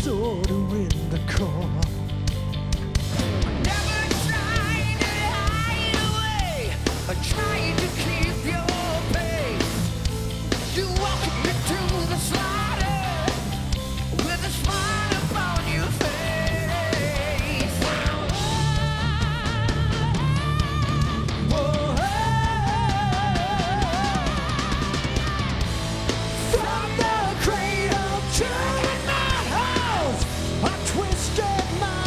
sort of in the core. Never tried to hide away, I tried to keep your pace. You walked me to the slaughter with a smile upon your face. Whoa, from the cradle to my house, I twisted my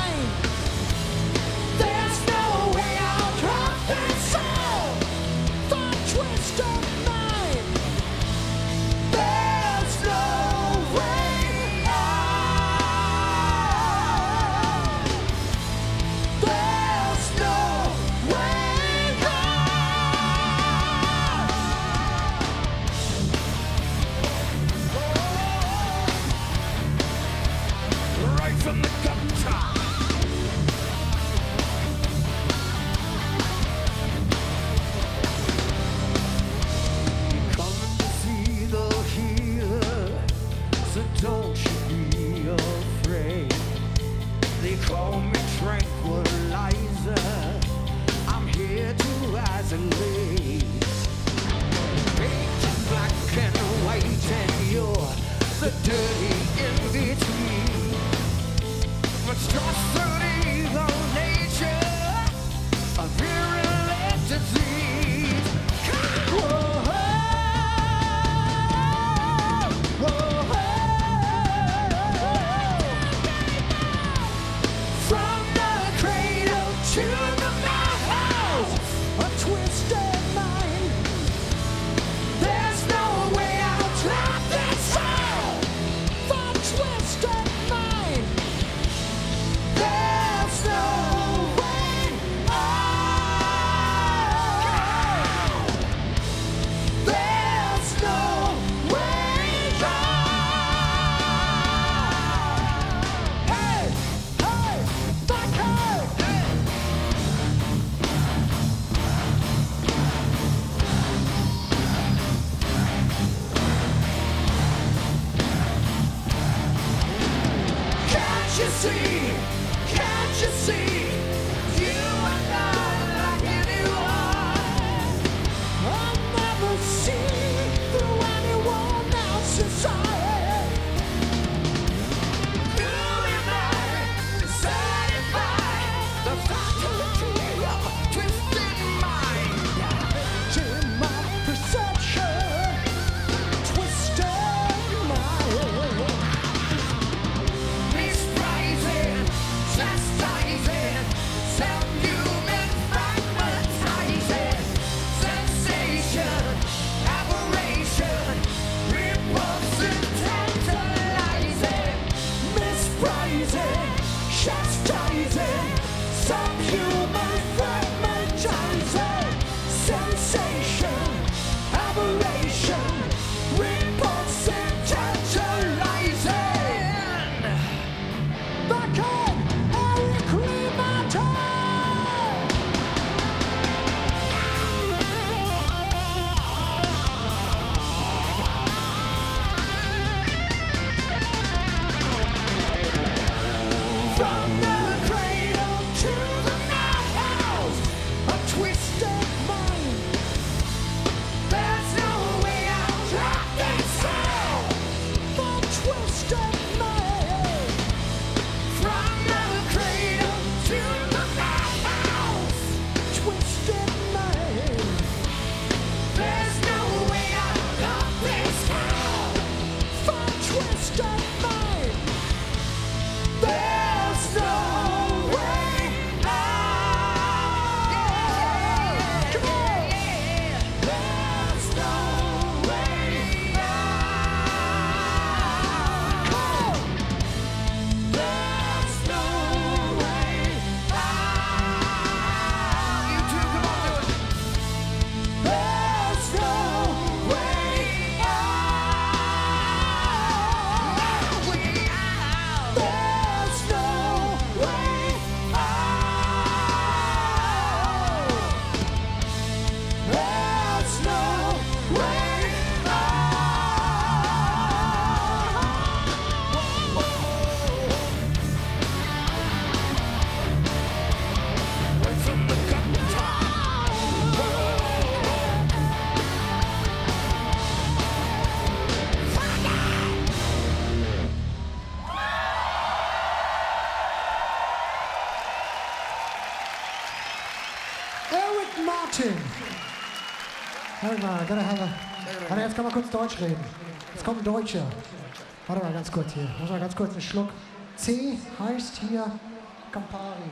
Warte mal, warte, jetzt kann man kurz Deutsch reden. Jetzt kommt ein Deutscher. Warte mal ganz kurz hier. Muss mal ganz kurz einen Schluck. C heißt hier Campari.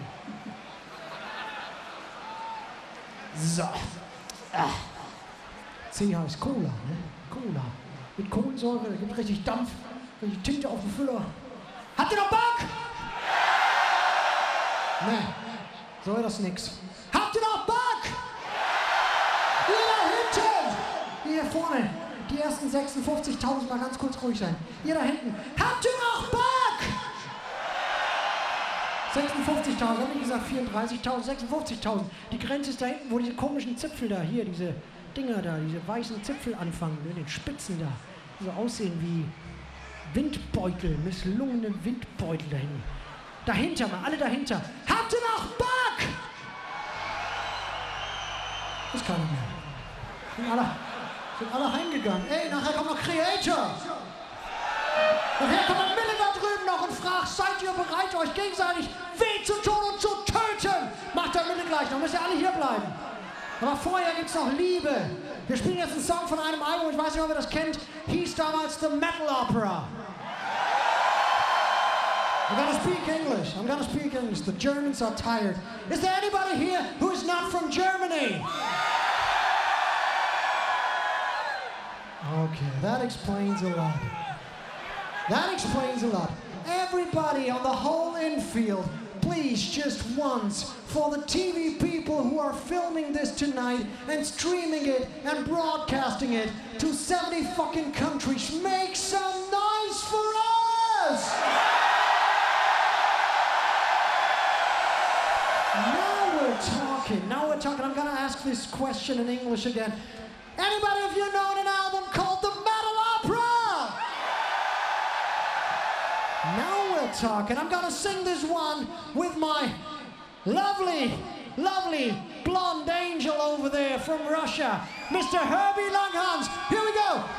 So. C heißt Cola, ne? Cola. Mit Kohlensäure, da gibt richtig Dampf, richtig Tinte auf dem Füller. Habt ihr noch Bock? Ne, so ist das nix. Habt ihr noch Bock? Ihr da hinten! Hier vorne, die ersten 56.000 mal ganz kurz ruhig sein. Ihr da hinten, habt ihr noch Bock? 56.000, hab ich gesagt 34.000, 56.000. Die Grenze ist da hinten, wo diese komischen Zipfel da, hier, diese Dinger da, diese weißen Zipfel anfangen, mit den Spitzen da, die so aussehen wie Windbeutel, misslungene Windbeutel da hinten. Dahinter mal, alle dahinter. Habt ihr noch Bock? Ist keiner mehr. Sind alle heimgegangen. Ey, nachher kommt noch Creator. Nachher kommt Mille da drüben noch und fragt, seid ihr bereit, euch gegenseitig weh zu tun und zu töten? Macht der Mille gleich noch, müsst ihr alle hier bleiben. Aber vorher gibt's noch Liebe. Wir spielen jetzt einen Song von einem Album, ich weiß nicht, ob ihr das kennt, hieß damals The Metal Opera. I'm gonna speak English. The Germans are tired. Is there anybody here who is not from Germany? Okay, that explains a lot. That explains a lot. Everybody on the whole infield, please just once, for the TV people who are filming this tonight and streaming it and broadcasting it to 70 fucking countries, make some noise for us! Now we're talking. I'm gonna ask this question in English again. Anybody of you know an album called The Metal Opera? Now we're talking. I'm gonna sing this one with my lovely, lovely blonde angel over there from Russia, Mr. Herbie Langhans. Here we go.